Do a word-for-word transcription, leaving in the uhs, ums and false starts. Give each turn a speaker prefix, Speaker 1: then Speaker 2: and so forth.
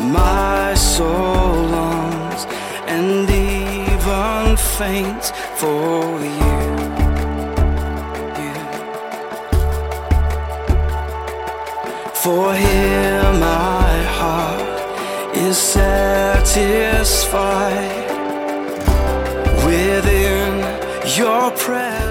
Speaker 1: My soul longs and even faints for you, you. For here my heart is satisfied within your presence.